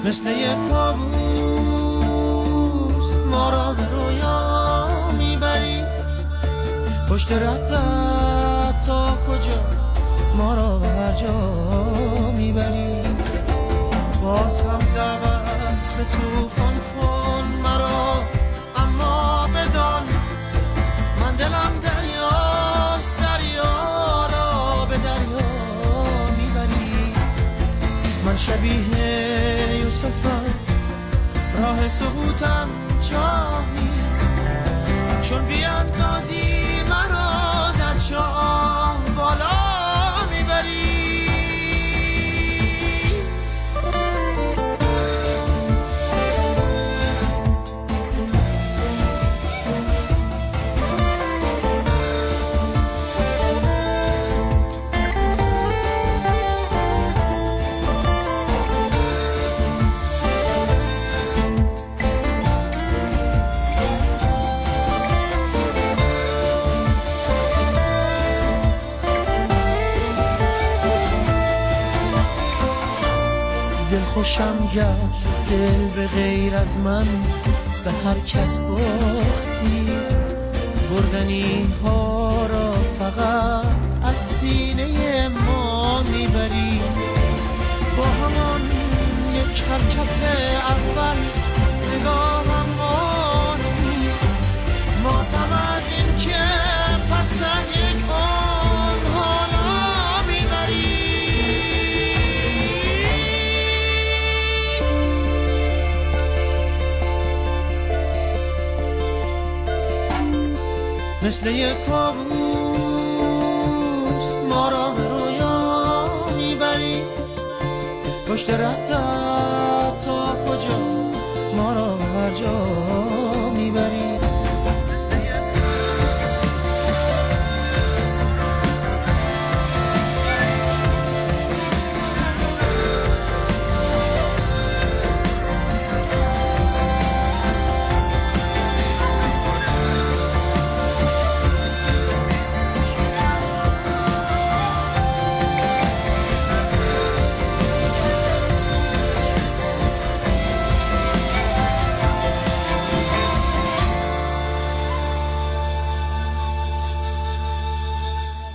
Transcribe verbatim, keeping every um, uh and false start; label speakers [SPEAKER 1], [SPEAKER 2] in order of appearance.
[SPEAKER 1] مثل یک کابوس ما را به رویا میبری، پشت ردت تا کجا ما را به هر جا میبری. باز هم دعوت به توفان کن مرا، اما بدان من دلم دریاست، دریا را به دریا میبری. من شبیه یوسفم، راه سقوطم چاهی، چون بیاندازی مرا در چاه بالا میبری. دل خوشم گرد دل به غیر از من به هر کس باختی، بردنی ها را فقط از سینه ما میبری. با همان یک حرکت اول نگاهم مات بود، ماتم از این که پس از یک عمر حالا میبری. مثل یک کابوس ما را به رویا میبری، پشت ردت تا کجا ما را به هر جا